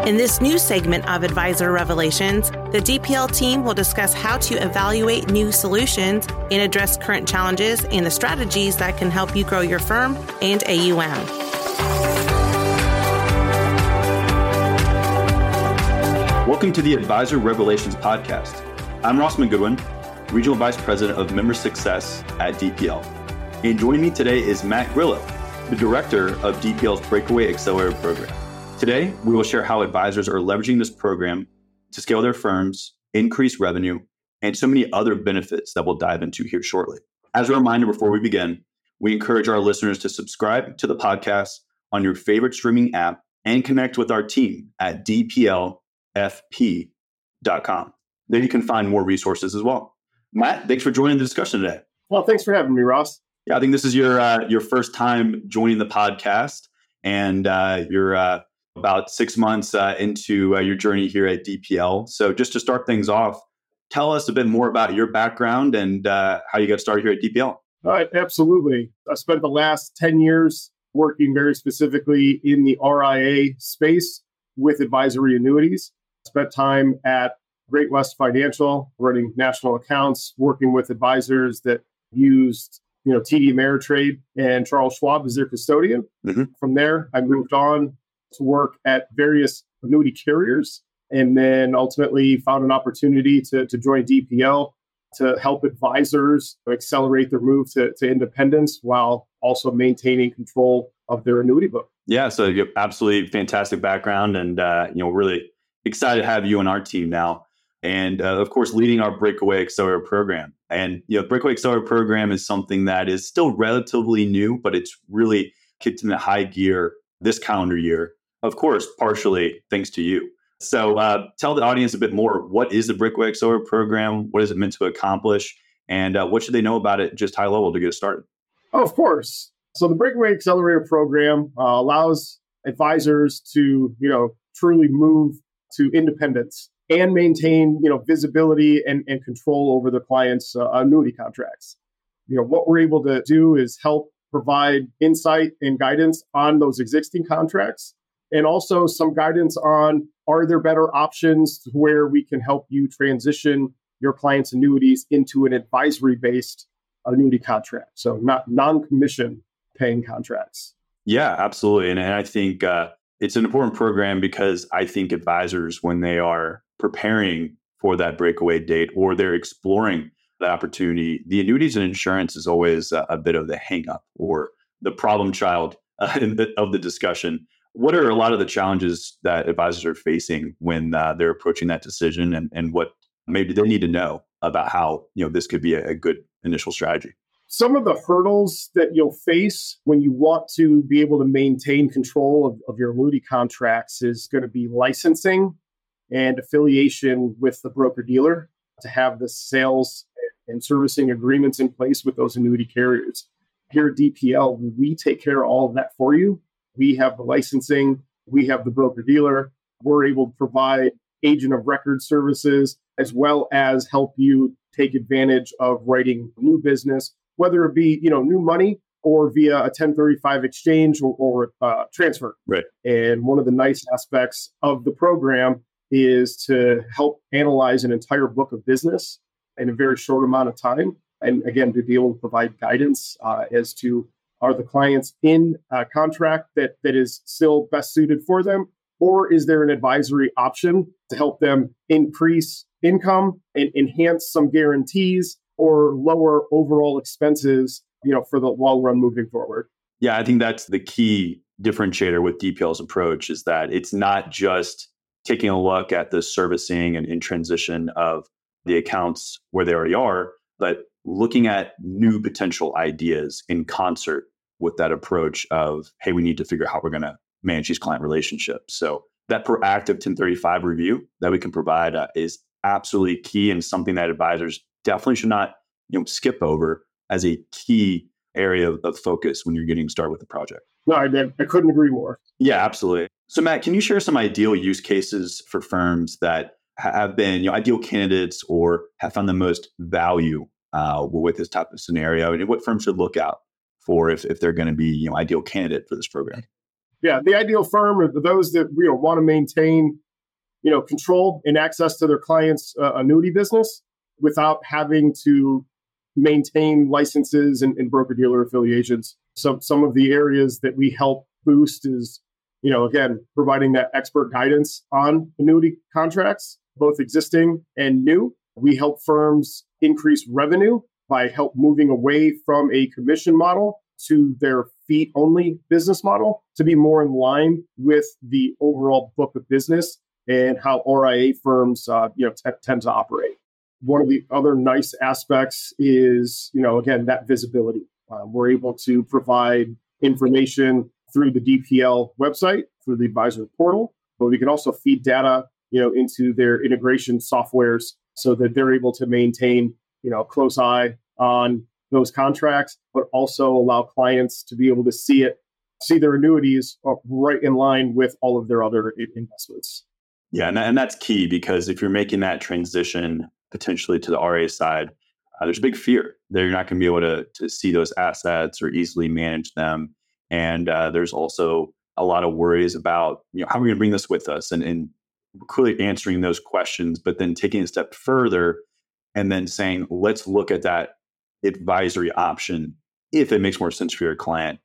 In this new segment of Advisor Revelations, the DPL team will discuss how to evaluate new solutions and address current challenges and the strategies that can help you grow your firm and AUM. Welcome to the Advisor Revelations podcast. I'm Rossman Goodwin, Regional Vice President of Member Success at DPL. And joining me today is Matt Grillo, the Director of DPL's Breakaway Accelerator program. Today, we will share how advisors are leveraging this program to scale their firms, increase revenue, and so many other benefits that we'll dive into here shortly. As a reminder before we begin, we encourage our listeners to subscribe to the podcast on your favorite streaming app and connect with our team at dplfp.com. There you can find more resources as well. Matt, thanks for joining the discussion today. Well, thanks for having me, Ross. Yeah, I think this is your first time joining the podcast, and you're about 6 months into your journey here at DPL. So just to start things off, tell us a bit more about your background and how you got started here at DPL. All right, absolutely. I spent the last 10 years working very specifically in the RIA space with advisory annuities. Spent time at Great West Financial, running national accounts, working with advisors that used TD Ameritrade and Charles Schwab as their custodian. Mm-hmm. From there, I moved on to work at various annuity carriers, and then ultimately found an opportunity to join DPL to help advisors accelerate their move to independence while also maintaining control of their annuity book. Yeah, so you have absolutely fantastic background, and really excited to have you on our team now. And of course, leading our Breakaway Accelerator program. And Breakaway Accelerator program is something that is still relatively new, but it's really kicked into high gear this calendar year. Of course, partially thanks to you. So tell the audience a bit more. What is the Breakaway Accelerator program? What is it meant to accomplish? And what should they know about it just high level to get started? Oh, of course. So the Breakaway Accelerator program allows advisors to, truly move to independence and maintain, visibility and control over their clients' annuity contracts. What we're able to do is help provide insight and guidance on those existing contracts, and also some guidance on, are there better options where we can help you transition your clients' annuities into an advisory-based annuity contract? So not non-commission paying contracts. Yeah, absolutely. And I think it's an important program because I think advisors, when they are preparing for that breakaway date or they're exploring the opportunity, the annuities and insurance is always a bit of the hang up or the problem child of the discussion. What are a lot of the challenges that advisors are facing when they're approaching that decision, and what maybe they need to know about how this could be a good initial strategy? Some of the hurdles that you'll face when you want to be able to maintain control of your annuity contracts is going to be licensing and affiliation with the broker-dealer to have the sales and servicing agreements in place with those annuity carriers. Here at DPL, we take care of all of that for you. We have the licensing, we have the broker-dealer. We're able to provide agent of record services, as well as help you take advantage of writing new business, whether it be new money or via a 1035 exchange or transfer. Right. And one of the nice aspects of the program is to help analyze an entire book of business in a very short amount of time. And again, to be able to provide guidance as to, are the clients in a contract that is still best suited for them? Or is there an advisory option to help them increase income and enhance some guarantees or lower overall expenses, for the long run moving forward? Yeah, I think that's the key differentiator with DPL's approach, is that it's not just taking a look at the servicing and in transition of the accounts where they already are, but looking at new potential ideas in concert with that approach of, hey, we need to figure out how we're going to manage these client relationships. So that proactive 1035 review that we can provide is absolutely key, and something that advisors definitely should not skip over as a key area of focus when you're getting started with the project. No, I couldn't agree more. Yeah, absolutely. So Matt, can you share some ideal use cases for firms that have been ideal candidates or have found the most value with this type of scenario, and what firms should look out for if they're going to be ideal candidate for this program? Yeah, the ideal firm are those that want to maintain control and access to their clients' annuity business without having to maintain licenses and broker-dealer affiliations. So some of the areas that we help boost is, again, providing that expert guidance on annuity contracts, both existing and new. We help firms increase revenue by help moving away from a commission model to their fee-only business model to be more in line with the overall book of business and how RIA firms tend to operate. One of the other nice aspects is, again, that visibility. We're able to provide information through the DPL website, through the advisor portal, but we can also feed data, into their integration softwares so that they're able to maintain, a close eye on those contracts, but also allow clients to be able to see their annuities right in line with all of their other investments. Yeah, and that's key because if you're making that transition potentially to the RA side, there's a big fear that you're not going to be able to see those assets or easily manage them. And there's also a lot of worries about, how are we going to bring this with us? And clearly answering those questions, but then taking a step further and then saying, let's look at that advisory option if it makes more sense for your client.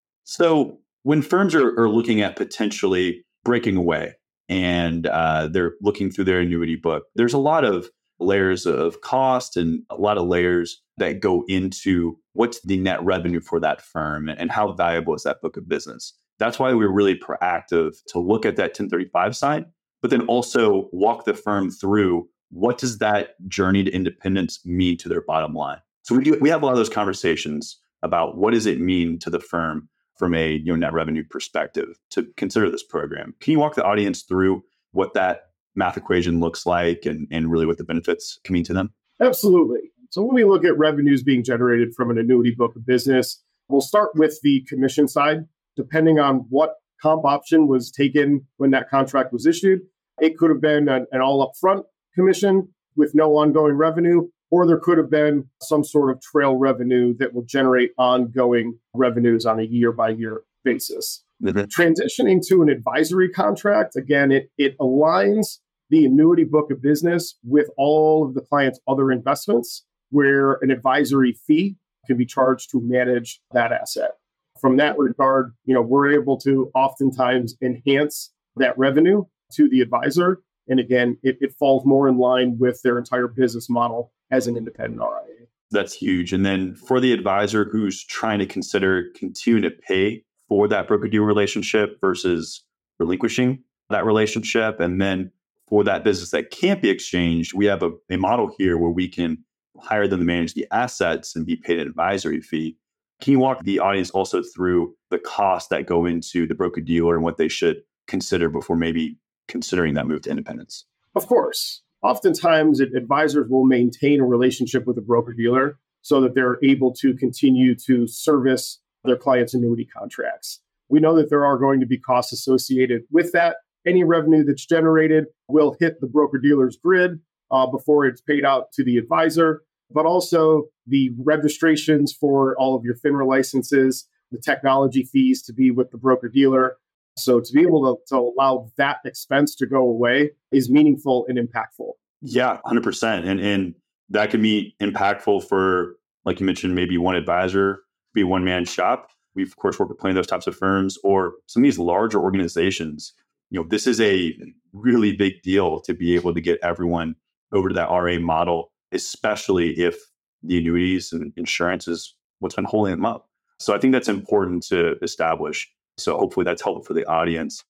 So when firms are looking at potentially breaking away and they're looking through their annuity book, there's a lot of layers of cost and a lot of layers that go into what's the net revenue for that firm and how valuable is that book of business. That's why we're really proactive to look at that 1035 side, but then also walk the firm through what does that journey to independence mean to their bottom line. So we have a lot of those conversations about what does it mean to the firm from a net revenue perspective to consider this program. Can you walk the audience through what that math equation looks like and really what the benefits can mean to them? Absolutely. So when we look at revenues being generated from an annuity book of business, we'll start with the commission side. Depending on what comp option was taken when that contract was issued, it could have been an all upfront commission with no ongoing revenue, or there could have been some sort of trail revenue that will generate ongoing revenues on a year-by-year basis. Transitioning to an advisory contract, again, it aligns the annuity book of business with all of the client's other investments, where an advisory fee can be charged to manage that asset. From that regard, we're able to oftentimes enhance that revenue to the advisor. And again, it falls more in line with their entire business model as an independent RIA. That's huge. And then for the advisor who's trying to consider continuing to pay for that broker-dealer relationship versus relinquishing that relationship, and then for that business that can't be exchanged, we have a model here where we can hire them to manage the assets and be paid an advisory fee. Can you walk the audience also through the costs that go into the broker-dealer and what they should consider before maybe considering that move to independence? Of course. Oftentimes, advisors will maintain a relationship with a broker-dealer so that they're able to continue to service their clients' annuity contracts. We know that there are going to be costs associated with that. Any revenue that's generated will hit the broker-dealer's grid before it's paid out to the advisor, but also the registrations for all of your FINRA licenses, the technology fees to be with the broker-dealer. So to be able to allow that expense to go away is meaningful and impactful. Yeah, 100%. And that can be impactful for, like you mentioned, maybe one advisor, be one-man shop. We, of course, work with plenty of those types of firms or some of these larger organizations. This is a really big deal to be able to get everyone over to that RA model, especially if the annuities and insurance is what's been holding them up. So I think that's important to establish. So hopefully that's helpful for the audience.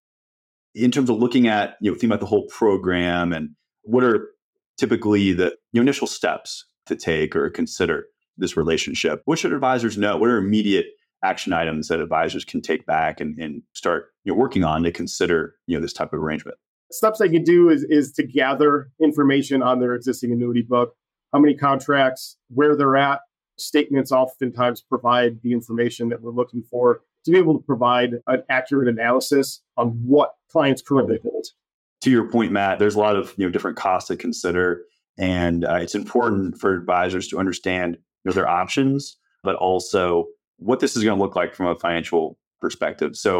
In terms of looking at, thinking about the whole program and what are typically the initial steps to take or consider this relationship, what should advisors know? What are immediate action items that advisors can take back and start working on to consider this type of arrangement? Steps they can do is to gather information on their existing annuity book, how many contracts, where they're at. Statements oftentimes provide the information that we're looking for to be able to provide an accurate analysis on what clients currently hold. To your point, Matt, there's a lot of different costs to consider, and it's important for advisors to understand their options, but also what this is going to look like from a financial perspective. So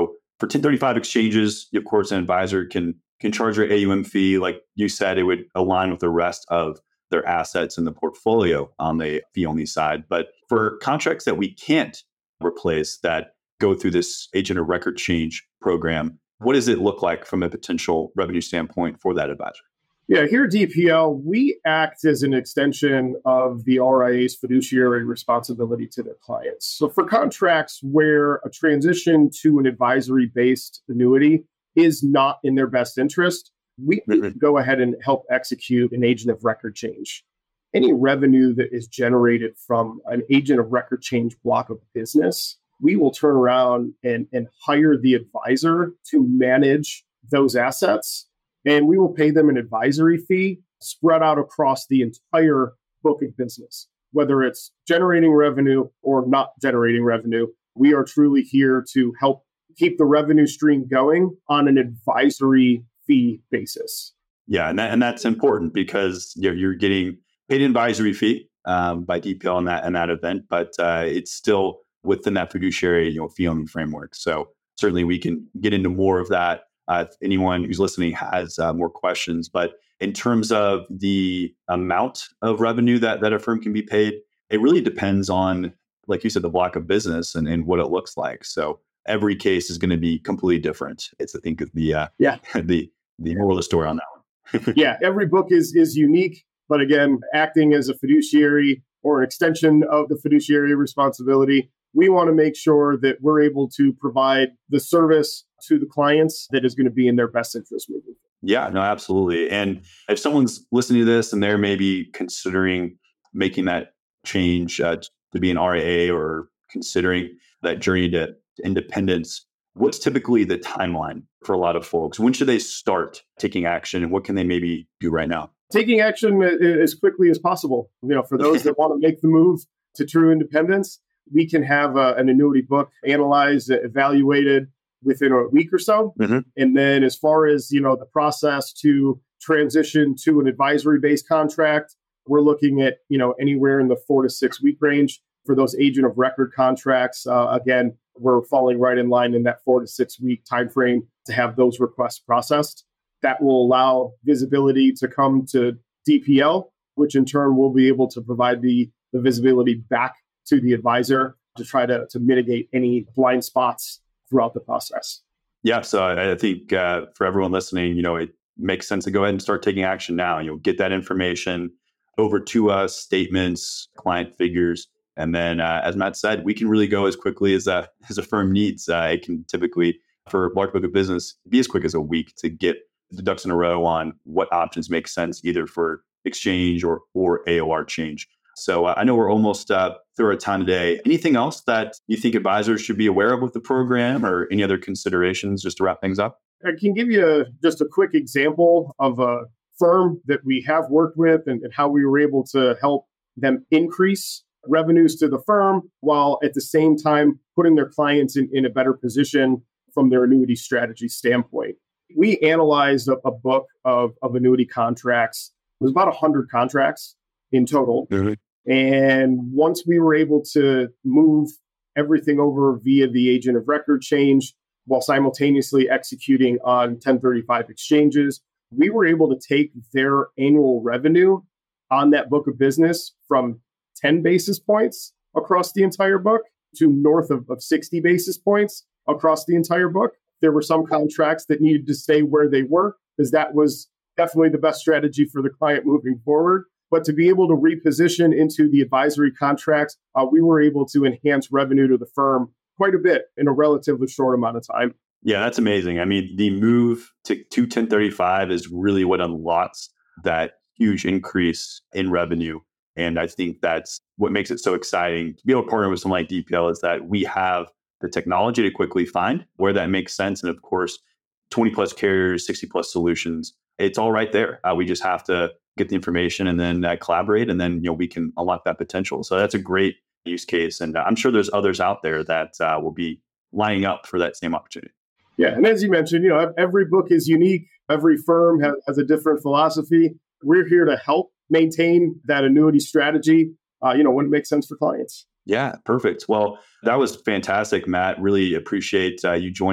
For 1035 exchanges, of course, an advisor can charge their AUM fee. Like you said, it would align with the rest of their assets in the portfolio on the fee-only side. But for contracts that we can't replace that go through this agent of record change program, what does it look like from a potential revenue standpoint for that advisor? Yeah, here at DPL, we act as an extension of the RIA's fiduciary responsibility to their clients. So for contracts where a transition to an advisory-based annuity is not in their best interest, we can go ahead and help execute an agent of record change. Any revenue that is generated from an agent of record change block of business, we will turn around and hire the advisor to manage those assets. And we will pay them an advisory fee spread out across the entire book of business, whether it's generating revenue or not generating revenue. We are truly here to help keep the revenue stream going on an advisory fee basis. Yeah, and that's important because you're getting paid an advisory fee by DPL in that event, but it's still within that fiduciary fee-only framework. So certainly we can get into more of that if anyone who's listening has more questions. But in terms of the amount of revenue that a firm can be paid, it really depends on, like you said, the block of business and what it looks like. So every case is going to be completely different. It's, I think, the moral of the story on that one. Yeah, every book is unique. But again, acting as a fiduciary or an extension of the fiduciary responsibility, we want to make sure that we're able to provide the service to the clients that is going to be in their best interest moving forward. Yeah, no, absolutely. And if someone's listening to this and they're maybe considering making that change to be an RIA or considering that journey to independence, what's typically the timeline for a lot of folks? When should they start taking action and what can they maybe do right now? Taking action as quickly as possible. For those that want to make the move to true independence, we can have an annuity book analyzed, evaluated within a week or so. Mm-hmm. And then as far as, the process to transition to an advisory-based contract, we're looking at, anywhere in the 4 to 6 week range. For those agent of record contracts, again, we're falling right in line in that 4 to 6 week timeframe to have those requests processed. That will allow visibility to come to DPL, which in turn will be able to provide the visibility back to the advisor to try to mitigate any blind spots throughout the process. Yeah, so I think for everyone listening, it makes sense to go ahead and start taking action now. You'll get that information over to us, statements, client figures. And then, as Matt said, we can really go as quickly as a firm needs. It can typically, for a large book of business, be as quick as a week to get the ducks in a row on what options make sense, either for exchange or AOR change. So I know we're almost through our time today. Anything else that you think advisors should be aware of with the program or any other considerations just to wrap things up? I can give you just a quick example of a firm that we have worked with and how we were able to help them increase revenues to the firm while at the same time putting their clients in a better position from their annuity strategy standpoint. We analyzed a book of annuity contracts. It was about 100 contracts in total. Mm-hmm. And once we were able to move everything over via the agent of record change while simultaneously executing on 1035 exchanges, we were able to take their annual revenue on that book of business from 10 basis points across the entire book to north of 60 basis points across the entire book. There were some contracts that needed to stay where they were because that was definitely the best strategy for the client moving forward. But to be able to reposition into the advisory contracts, we were able to enhance revenue to the firm quite a bit in a relatively short amount of time. Yeah, that's amazing. I mean, the move to 1035 is really what unlocks that huge increase in revenue. And I think that's what makes it so exciting to be able to partner with someone like DPL is that we have the technology to quickly find where that makes sense. And of course, 20 plus carriers, 60 plus solutions, it's all right there. We just have to get the information and then collaborate, and then we can unlock that potential. So that's a great use case, and I'm sure there's others out there that will be lining up for that same opportunity. Yeah, and as you mentioned, every book is unique. Every firm has a different philosophy. We're here to help maintain that annuity strategy, when it makes sense for clients. Yeah, perfect. Well, that was fantastic, Matt. Really appreciate you joining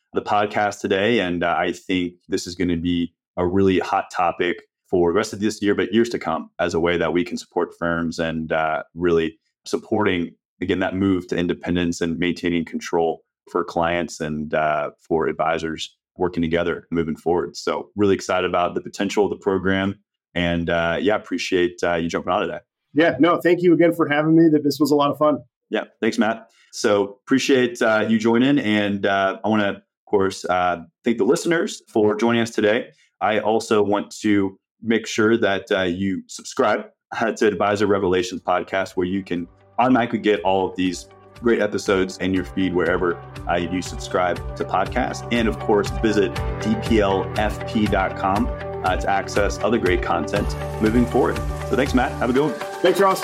the podcast today. And I think this is going to be a really hot topic for the rest of this year, but years to come, as a way that we can support firms and really supporting, again, that move to independence and maintaining control for clients and for advisors working together moving forward. So really excited about the potential of the program. And appreciate you jumping on today. Yeah, no, thank you again for having me. This was a lot of fun. Yeah, thanks, Matt. So appreciate you joining. And I want to, of course, thank the listeners for joining us today. I also want to make sure that you subscribe to Advisor Revelations Podcast, where you can automatically get all of these great episodes in your feed wherever you do subscribe to podcasts. And of course, visit dplfp.com to access other great content moving forward. So thanks, Matt. Have a good one. Thanks, Ross.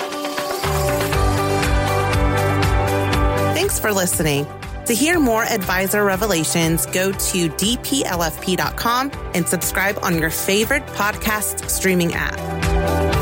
Thanks for listening. To hear more Advisor Revelations, go to dplfp.com and subscribe on your favorite podcast streaming app.